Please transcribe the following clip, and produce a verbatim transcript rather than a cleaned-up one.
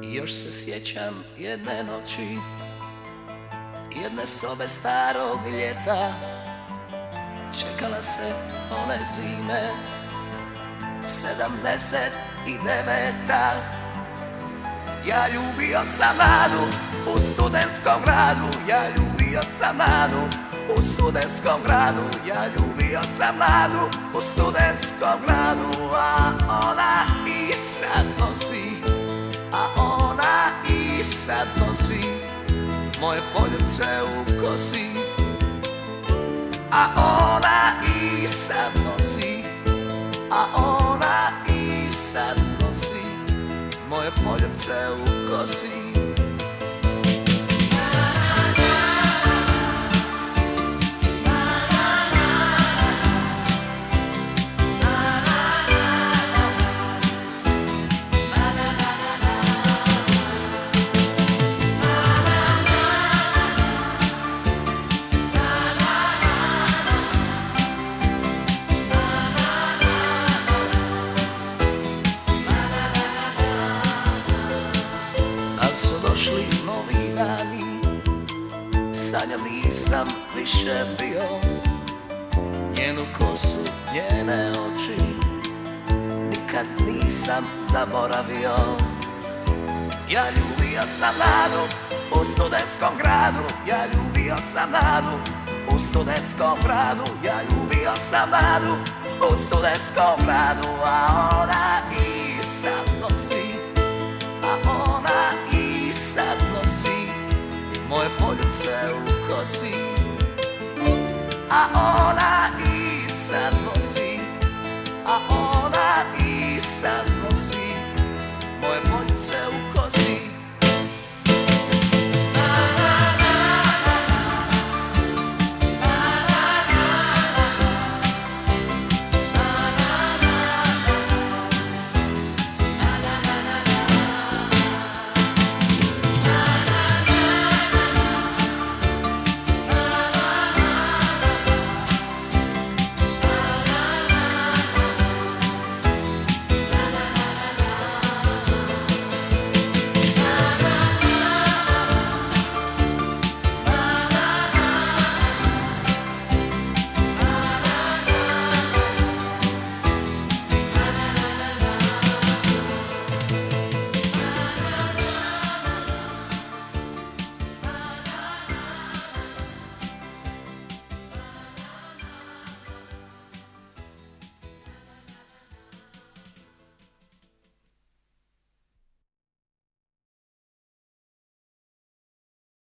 Još se sjećam jedne noći, jedne sobe starog ljeta. Čekala se one zime, sedamdeset i deveta. Ja ljubio sam Nadu u studentskom gradu, ja ljubio sam Nadu u studentskom gradu, ja ljubio sam Nadu u studentskom gradu, a ona i sad nosi, a ona i sad nosi moje poljubce u kosi, a ona i sad nosi, a ona i sad nosi moje poljubce u kosi. Su došli novi dani, sa njom nisam više bio, njenu kosu, njene oči nikad nisam zaboravio. Ja ljubio sam Nadu u studentskom gradu, ja ljubio sam Nadu u studentskom gradu, ja ljubio sam Nadu u studentskom gradu, a ona i sad nosi, a ona i sad nosi moje poljubce u kosi, a ona i sad nosi, a ona